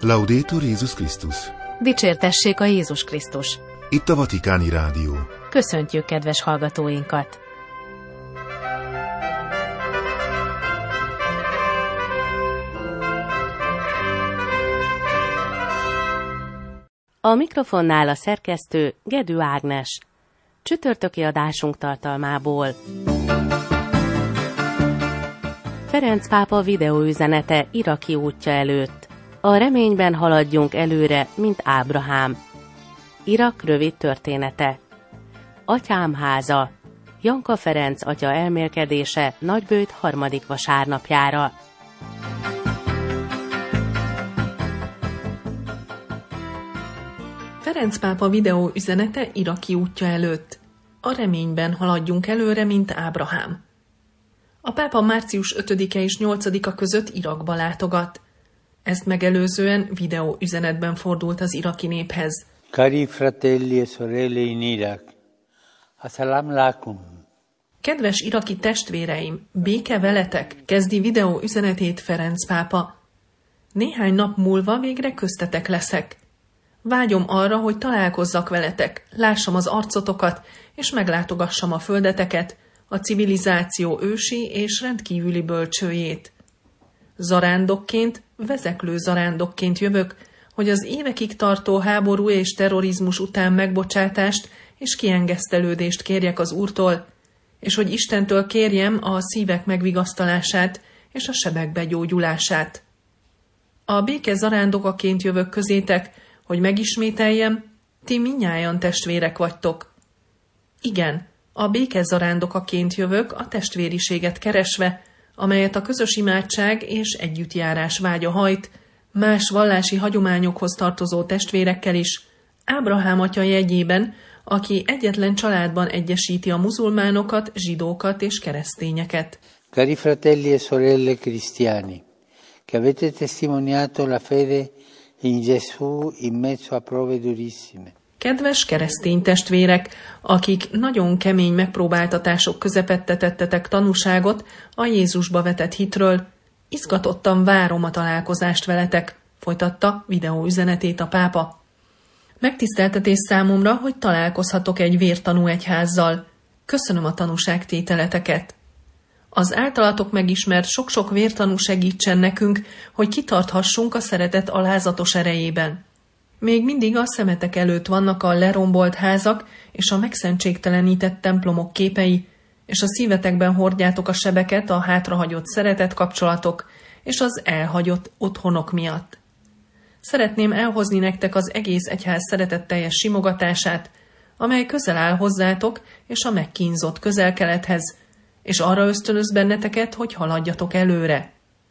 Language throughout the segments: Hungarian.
Laudetur Jézus Krisztus! Dicsértessék a Jézus Krisztus! Itt a Vatikáni Rádió. Köszöntjük kedves hallgatóinkat! A mikrofonnál a szerkesztő Gedő Ágnes. Csütörtöki adásunk tartalmából. Ferenc pápa videóüzenete iraki útja előtt. A reményben haladjunk előre, mint Ábrahám. Irak rövid története. Atyám háza. Janka Ferenc atya elmélkedése Nagybőjt 3. vasárnapjára. Ferenc pápa videóüzenete iraki útja előtt. A reményben haladjunk előre, mint Ábrahám. A pápa március 5-e és 8-a között Irakba látogat. Ezt megelőzően videóüzenetben fordult az iraki néphez. Cari fratelli e sorelle in Irak, assalamu alaikum. Kedves iraki testvéreim, béke veletek, kezdi videóüzenetét Ferenc pápa. Néhány nap múlva végre köztetek leszek. Vágyom arra, hogy találkozzak veletek, lássam az arcotokat, és meglátogassam a földeteket, a civilizáció ősi és rendkívüli bölcsőjét. Zarándokként, vezeklő zarándokként jövök, hogy az évekig tartó háború és terrorizmus után megbocsátást és kiengesztelődést kérjek az Úrtól, és hogy Istentől kérjem a szívek megvigasztalását és a sebek begyógyulását. A béke zarándokaként jövök közétek, hogy megismételjem, ti mindnyájan testvérek vagytok. Igen, a béke zarándokaként jövök a testvériséget keresve, amelyet a közös imádság és együttjárás vágya hajt, más vallási hagyományokhoz tartozó testvérekkel is, Ábrahám atya jegyében, aki egyetlen családban egyesíti a muzulmánokat, zsidókat és keresztényeket. Cari fratelli e sorelle cristiani, che avete testimoniato la fede in Gesù in mezzo a prove durissime. Kedves keresztény testvérek, akik nagyon kemény megpróbáltatások közepette tettetek tanúságot a Jézusba vetett hitről, izgatottan várom a találkozást veletek, folytatta videóüzenetét a pápa. Megtiszteltetés számomra, hogy találkozhatok egy vértanú egyházzal. Köszönöm a tanúságtételeteket. Az általatok megismert sok-sok vértanú segítsen nekünk, hogy kitarthassunk a szeretet alázatos erejében. Még mindig a szemetek előtt vannak a lerombolt házak és a megszentségtelenített templomok képei, és a szívetekben hordjátok a sebeket a hátrahagyott szeretet kapcsolatok és az elhagyott otthonok miatt. Szeretném elhozni nektek az egész egyház szeretetteljes simogatását, amely közel áll hozzátok és a megkínzott Közel-Kelethez, és arra ösztönöz benneteket, hogy haladjatok előre.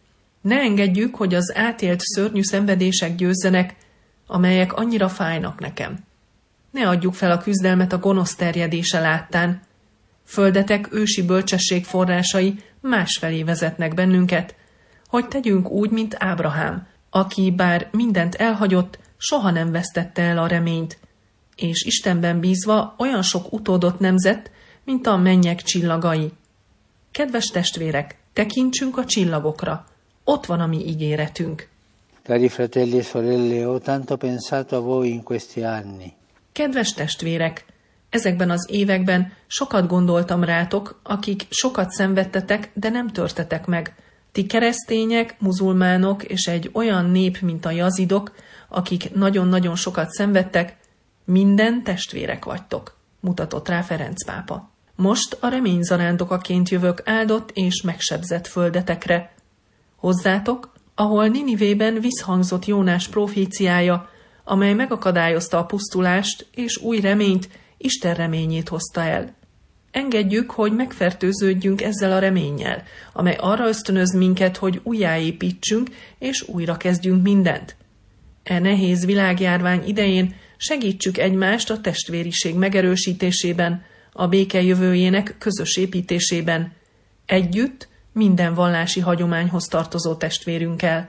Ne engedjük, hogy az átélt szörnyű szenvedések győzzenek, amelyek annyira fájnak nekem. Ne adjuk fel a küzdelmet a gonosz terjedése láttán. Földetek ősi bölcsesség forrásai másfelé vezetnek bennünket, hogy tegyünk úgy, mint Ábrahám, aki bár mindent elhagyott, soha nem vesztette el a reményt, és Istenben bízva olyan sok utódot nemzett, mint a mennyek csillagai. Kedves testvérek, tekintsünk a csillagokra, ott van a mi ígéretünk. Cari fratelli e sorelle, ho tanto pensato a voi in questi anni. Kedves testvérek, ezekben az években sokat gondoltam rátok, akik sokat szenvedtetek, de nem törtetek meg. Ti keresztények, muzulmánok és egy olyan nép, mint a jazidok, akik nagyon-nagyon sokat szenvedtek, minden testvérek vagytok, mutatott rá Ferenc pápa. Most a remény zarándokaként jövök áldott és megsebzett földetekre. Hozzátok, ahol Ninivében visszhangzott Jónás proféciája, amely megakadályozta a pusztulást és új reményt, Isten reményét hozta el. Engedjük, hogy megfertőződjünk ezzel a reménnyel, amely arra ösztönöz minket, hogy újjáépítsünk és újra kezdjünk mindent. E nehéz világjárvány idején segítsük egymást a testvériség megerősítésében, a béke jövőjének közös építésében, együtt minden vallási hagyományhoz tartozó testvérünkkel.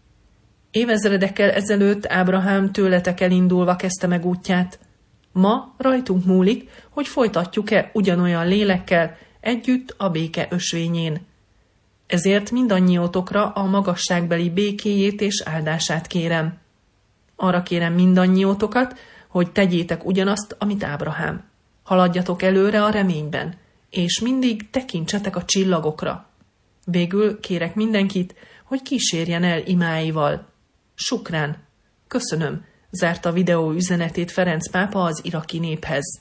Évezredekkel ezelőtt Ábrahám tőletek elindulva kezdte meg útját. Ma rajtunk múlik, hogy folytatjuk-e ugyanolyan lélekkel együtt a béke ösvényén. Ezért mindannyiótokra a magasságbeli békéjét és áldását kérem. Arra kérem mindannyiótokat, hogy tegyétek ugyanazt, amit Ábrahám. Haladjatok előre a reményben, és mindig tekintsetek a csillagokra. Végül kérek mindenkit, hogy kísérjen el imáival. Sukrán. Köszönöm, zárta videó üzenetét Ferenc pápa az iraki néphez.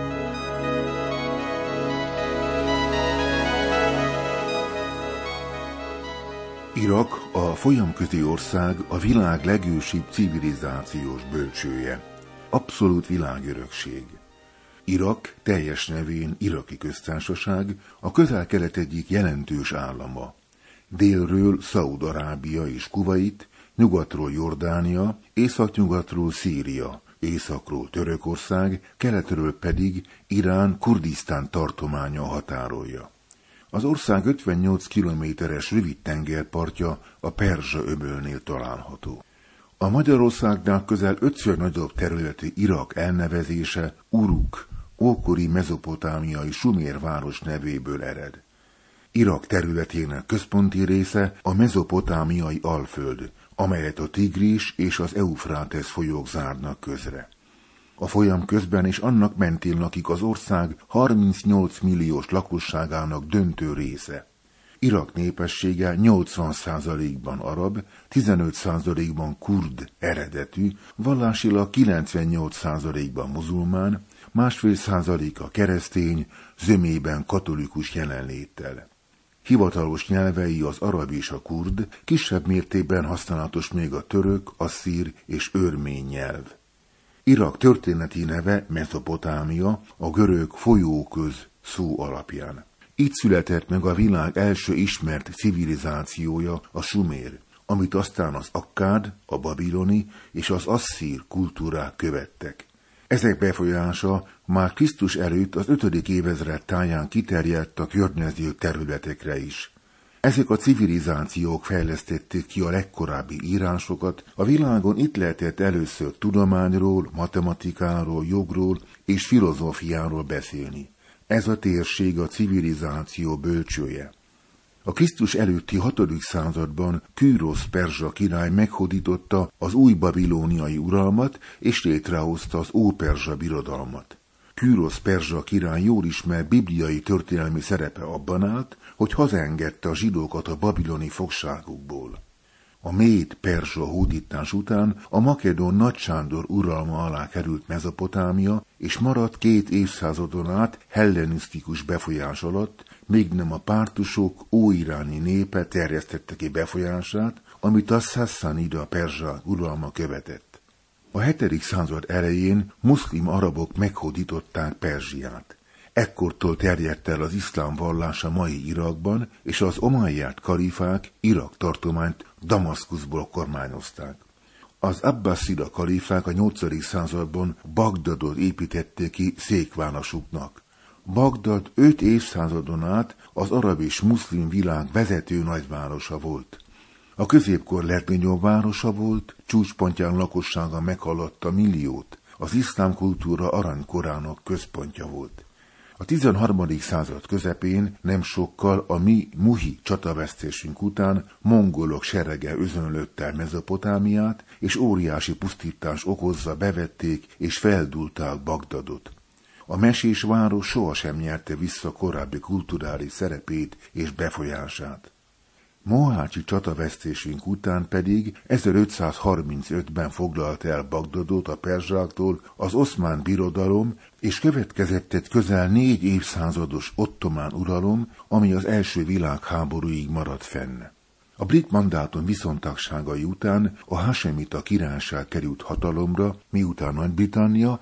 Irak a folyamközi ország, a világ legősibb civilizációs bölcsője. Abszolút világörökség. Irak teljes nevén Iraki Köztársaság, a Közel-Kelet egyik jelentős állama. Délről Szaúd-Arábia és Kuvait, nyugatról Jordánia, északnyugatról Szíria, északról Törökország, keletről pedig Irán Kurdisztán tartománya határolja. Az ország 58 kilométeres rövid tengerpartja a Perzsa-öbölnél található. A Magyarországnál közel 5-ször nagyobb területű Irak elnevezése Uruk, ókori mezopotámiai Sumér város nevéből ered. Irak területének központi része a mezopotámiai Alföld, amelyet a Tigris és az Eufrátesz folyók zárnak közre. A folyam közben és annak mentén lakik az ország 38 milliós lakosságának döntő része. Irak népessége 80%-ban arab, 15%-ban kurd eredetű, vallásilag 98%-ban muzulmán, 1,5%-a keresztény, zömében katolikus jelenléttel. Hivatalos nyelvei az arab és a kurd, kisebb mértékben használatos még a török, asszír és örmény nyelv. Irak történeti neve Mezopotámia, a görög folyóköz szó alapján. Itt született meg a világ első ismert civilizációja, a sumér, amit aztán az akkád, a babiloni és az asszír kultúrák követtek. Ezek befolyása már Krisztus előtt az 5. évezred táján kiterjedt a környező területekre is. Ezek a civilizációk fejlesztették ki a legkorábbi írásokat, a világon itt lehetett először tudományról, matematikáról, jogról és filozófiáról beszélni. Ez a térség a civilizáció bölcsője. A Krisztus előtti 6. században Kűrosz perzsa király meghódította az új babilóniai uralmat, és létrehozta az Óperzsa birodalmat. Kűrosz perzsa király jól ismert bibliai történelmi szerepe abban állt, hogy hazaengedte a zsidókat a babiloni fogságukból. A méd perzsa hódítás után a makedón Nagy Sándor uralma alá került Mezopotámia, és maradt 2 évszázadon át hellenisztikus befolyás alatt, még nem a pártusok óiráni népe terjesztette ki befolyását, amit a Szasszanida perzsák uralma követett. A 7. század elején muszlim arabok meghódították Perzsiát. Ekkortól terjedt el az iszlám vallás a mai Irakban, és az omayyad kalifák Irak tartományt Damaszkuszból kormányozták. Az abbaszida kalifák a 8. században Bagdadot építették ki székvárosuknak. Bagdad 5 évszázadon át az arab és muszlim világ vezető nagyvárosa volt. A középkor legnagyobb városa volt, csúcspontján lakossága meghaladta milliót, az iszlám kultúra aranykorának központja volt. A 13. század közepén nem sokkal a mi muhi csatavesztésünk után mongolok serege özönlötte el Mezopotámiát, és óriási pusztítás okozva bevették és feldúlták Bagdadot. A mesés város sohasem nyerte vissza korábbi kulturális szerepét és befolyását. Mohácsi csatavesztésünk után pedig 1535-ben foglalta el Bagdadot a perzsáktól az oszmán birodalom, és következett egy közel 4 évszázados ottomán uralom, ami az első világháborúig maradt fenn. A brit mandátum viszontagságai után a Hasemita királyság került hatalomra, miután Nagy-Britannia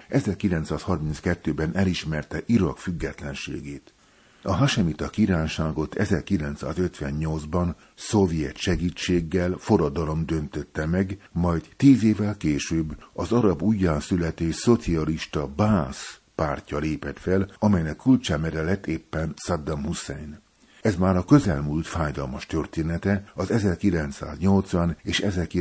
1932-ben elismerte Irak függetlenségét. A Hasemita királyságot 1958-ban szovjet segítséggel forradalom döntötte meg, majd 10 évvel később az arab újjászületés szocialista Bász pártja lépett fel, amelynek kulcsemere lett éppen Saddam Hussein. Ez már a közelmúlt fájdalmas története az 1980 és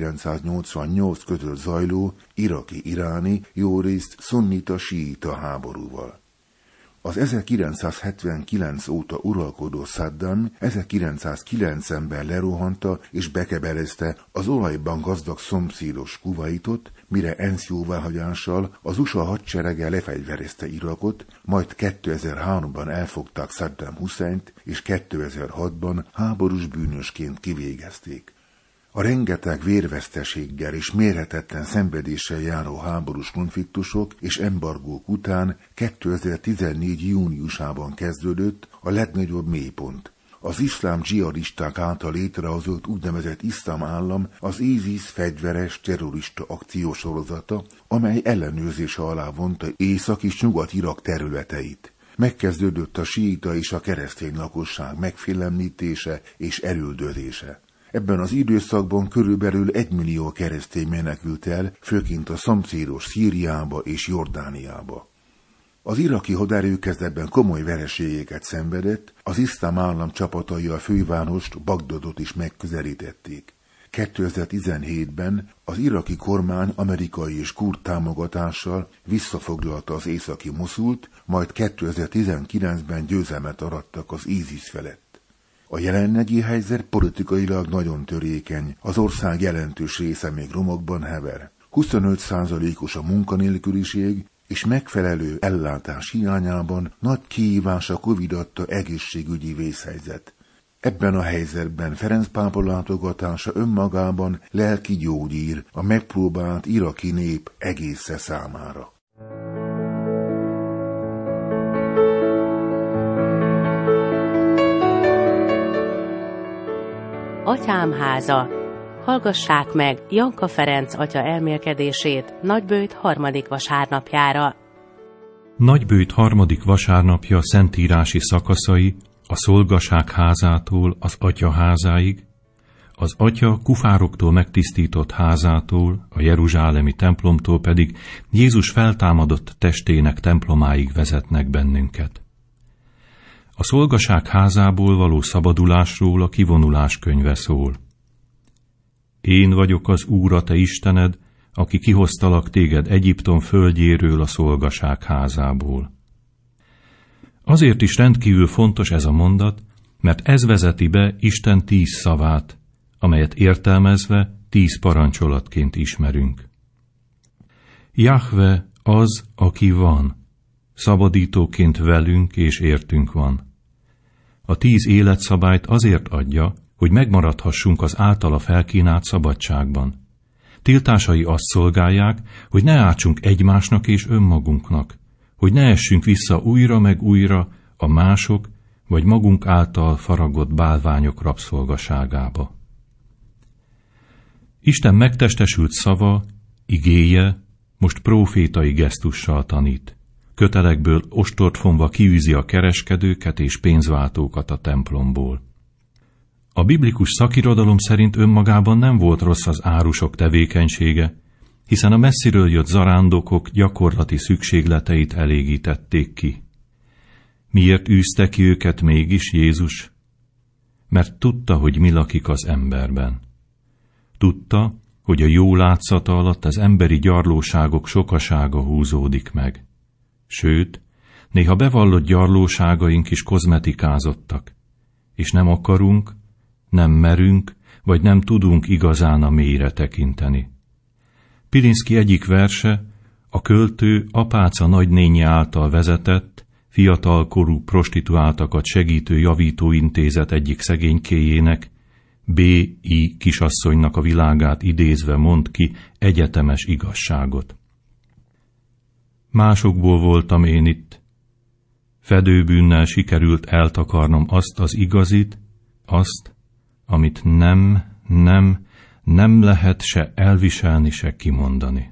1988 között zajló iraki-iráni, jórészt szunnita-síita háborúval. Az 1979 óta uralkodó Saddam 1990-ben lerohanta és bekebelezte az olajban gazdag szomszédos Kuvaitot, mire ENSZ jóváhagyással az USA hadserege lefegyverezte Irakot, majd 2003-ban elfogták Saddam Husseint, és 2006-ban háborús bűnösként kivégezték. A rengeteg vérveszteséggel és mérhetetlen szenvedéssel járó háborús konfliktusok és embargók után 2014. júniusában kezdődött a legnagyobb mélypont. Az iszlám dzsihadisták által létrehozott úgynevezett iszlám állam az ISIS fegyveres terrorista akciósorozata, amely ellenőrzése alá vonta Észak- és Nyugat-Irak területeit. Megkezdődött a síita és a keresztény lakosság megfélemlítése és elüldözése. Ebben az időszakban körülbelül 1 millió keresztény menekült el, főként a szomszédos Szíriába és Jordániába. Az iraki haderő kezdetben komoly vereségeket szenvedett, az iszlám állam csapatai a fővárost, Bagdadot is megközelítették. 2017-ben az iraki kormány amerikai és kurd támogatással visszafoglalta az északi Moszult, majd 2019-ben győzelmet arattak az ISIS felett. A jelenlegi helyzet politikailag nagyon törékeny, az ország jelentős része még romokban hever. 25%-os a munkanélküliség, és megfelelő ellátás hiányában nagy kihívás a Covid adta egészségügyi vészhelyzet. Ebben a helyzetben Ferenc pápa látogatása önmagában lelki gyógyír a megpróbált iraki nép egésze számára. Atyám háza. Hallgassák meg Janka Ferenc atya elmélkedését Nagybőjt 3. vasárnapjára. Nagybőjt 3. vasárnapja szentírási szakaszai a szolgaság házától az atya házáig, az atya kufároktól megtisztított házától, a jeruzsálemi templomtól pedig Jézus feltámadott testének templomáig vezetnek bennünket. A szolgaság házából való szabadulásról a kivonulás könyve szól. Én vagyok az Úr, a te Istened, aki kihoztalak téged Egyiptom földjéről, a szolgaság házából. Azért is rendkívül fontos ez a mondat, mert ez vezeti be Isten 10 szavát, amelyet értelmezve 10 parancsolatként ismerünk. Jahve az, aki van, szabadítóként velünk és értünk van. A 10 életszabályt azért adja, hogy megmaradhassunk az általa felkínált szabadságban. Tiltásai azt szolgálják, hogy ne ártsunk egymásnak és önmagunknak, hogy ne essünk vissza újra meg újra a mások vagy magunk által faragott bálványok rabszolgaságába. Isten megtestesült szava, igéje most prófétai gesztussal tanít. Kötelekből ostort fonva kiűzi a kereskedőket és pénzváltókat a templomból. A biblikus szakirodalom szerint önmagában nem volt rossz az árusok tevékenysége, hiszen a messziről jött zarándokok gyakorlati szükségleteit elégítették ki. Miért űzte ki őket mégis Jézus? Mert tudta, hogy mi lakik az emberben. Tudta, hogy a jó látszata alatt az emberi gyarlóságok sokasága húzódik meg. Sőt, néha bevallott gyarlóságaink is kozmetikázottak, és nem akarunk, nem merünk, vagy nem tudunk igazán a mélyre tekinteni. Pilinszky egyik verse a költő apáca nagynénye által vezetett, fiatalkorú prostituáltakat segítő javítóintézet egyik szegénykéjének, B.I. kisasszonynak a világát idézve mond ki egyetemes igazságot. Másokból voltam én itt. Fedőbűnnel sikerült eltakarnom azt az igazit, azt, amit nem lehet se elviselni, se kimondani.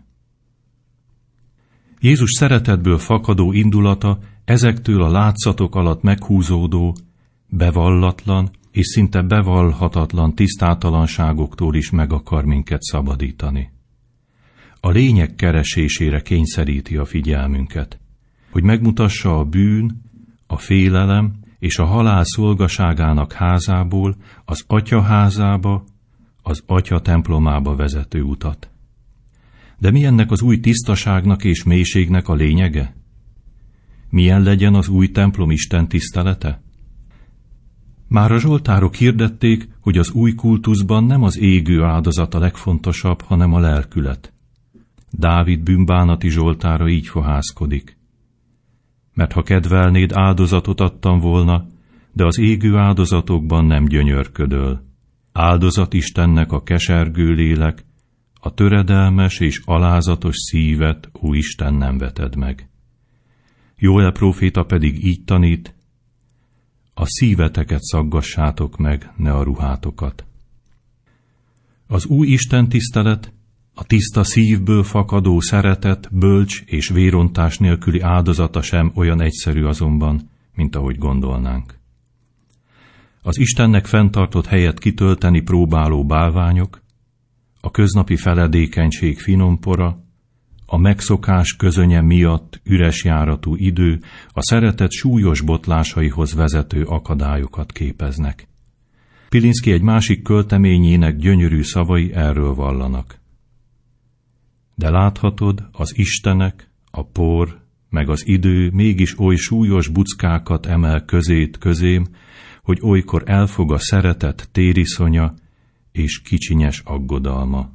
Jézus szeretetből fakadó indulata ezektől a látszatok alatt meghúzódó, bevallatlan és szinte bevallhatatlan tisztátalanságoktól is meg akar minket szabadítani. A lényeg keresésére kényszeríti a figyelmünket, hogy megmutassa a bűn, a félelem és a halál szolgaságának házából az Atya házába, az Atya templomába vezető utat. De mi ennek az új tisztaságnak és mélységnek a lényege? milyen legyen az új templom Isten tisztelete? Már a zsoltárok hirdették, hogy az új kultuszban nem az égő áldozat a legfontosabb, hanem a lelkület. Dávid bűnbánati zsoltára így fohászkodik. Mert ha kedvelnéd, áldozatot adtam volna, de az égő áldozatokban nem gyönyörködöl. Áldozat Istennek a kesergő lélek, a töredelmes és alázatos szívet, ó Isten, nem veted meg. Jóel próféta pedig így tanít, a szíveteket szaggassátok meg, ne a ruhátokat. Az új Isten tisztelet, a tiszta szívből fakadó szeretet, bölcs és vérontás nélküli áldozata sem olyan egyszerű azonban, mint ahogy gondolnánk. Az Istennek fenntartott helyet kitölteni próbáló bálványok, a köznapi feledékenység finompora, a megszokás közönye miatt üres járatú idő a szeretet súlyos botlásaihoz vezető akadályokat képeznek. Pilinszky egy másik költeményének gyönyörű szavai erről vallanak. De láthatod, az istenek, a por, meg az idő mégis oly súlyos buckákat emel közét közém, hogy olykor elfog a szeretet tériszonya és kicsinyes aggodalma.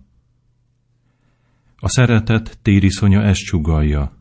A szeretet tériszonya ezt sugallja.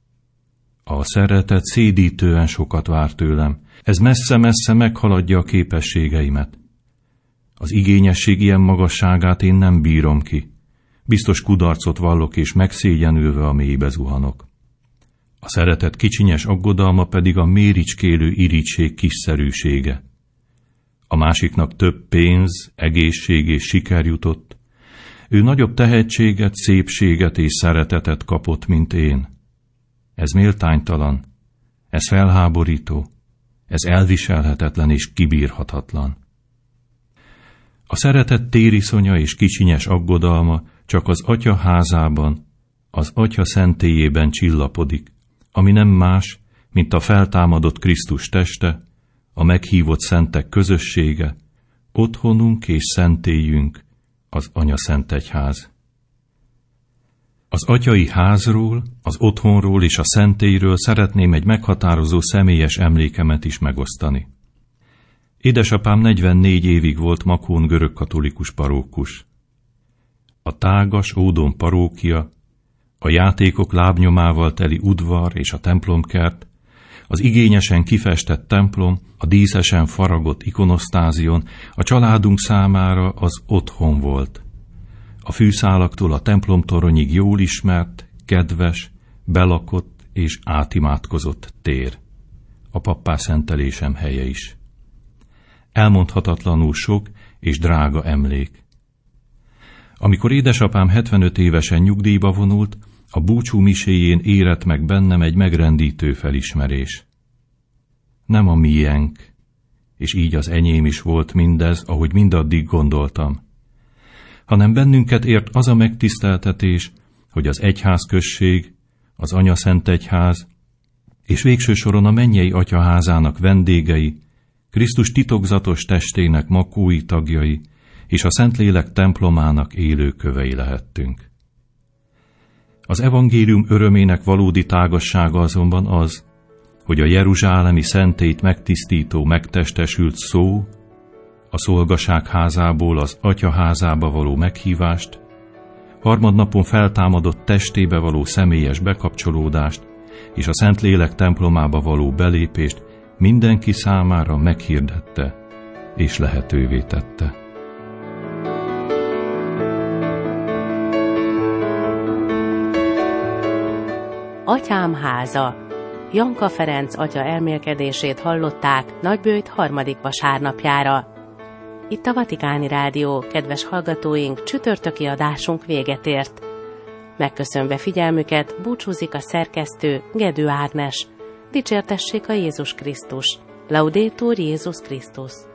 A szeretet szédítően sokat vár tőlem, ez messze-messze meghaladja a képességeimet. Az igényesség ilyen magasságát én nem bírom ki. Biztos kudarcot vallok, és megszégyenülve a mélybe zuhanok. A szeretet kicsinyes aggodalma pedig a méricskélő irigység kiszerűsége. A másiknak több pénz, egészség és siker jutott. Ő nagyobb tehetséget, szépséget és szeretetet kapott, mint én. Ez méltánytalan, ez felháborító, ez elviselhetetlen és kibírhatatlan. A szeretet tériszonya és kicsinyes aggodalma csak az Atya házában, az Atya szentélyében csillapodik, ami nem más, mint a feltámadott Krisztus teste, a meghívott szentek közössége, otthonunk és szentélyünk, az Anya Szent Egyház. Az atyai házról, az otthonról és a szentélyről szeretném egy meghatározó személyes emlékemet is megosztani. Édesapám 44 évig volt Makón görögkatolikus parókus. A tágas ódon parókia, a játékok lábnyomával teli udvar és a templomkert, az igényesen kifestett templom, a díszesen faragott ikonosztázion a családunk számára az otthon volt. A fűszálaktól a templomtoronyig jól ismert, kedves, belakott és átimádkozott tér. A pappá szentelésem helye is. Elmondhatatlanul sok és drága emlék. Amikor édesapám 75 évesen nyugdíjba vonult, a búcsú miséjén érett meg bennem egy megrendítő felismerés. Nem a miénk, és így az enyém is volt mindez, ahogy mindaddig gondoltam, hanem bennünket ért az a megtiszteltetés, hogy az egyházközség, az Anya Szent Egyház, és végső soron a mennyei Atyaházának vendégei, Krisztus titokzatos testének makói tagjai, és a Szentlélek templomának élő kövei lehettünk. Az evangélium örömének valódi tágassága azonban az, hogy a jeruzsálemi szentélyt megtisztító, megtestesült szó, a szolgaság házából az Atya házába való meghívást, harmadnapon feltámadott testébe való személyes bekapcsolódást és a Szentlélek templomába való belépést mindenki számára meghirdette és lehetővé tette. Atyám háza. Janka Ferenc atya elmélkedését hallották Nagybőjt 3. vasárnapjára. Itt a Vatikáni Rádió, kedves hallgatóink, csütörtöki adásunk véget ért. Megköszönve figyelmüket, búcsúzik a szerkesztő, Gedő Ágnes. Dicsértessék a Jézus Krisztus. Laudetur Jézus Krisztus.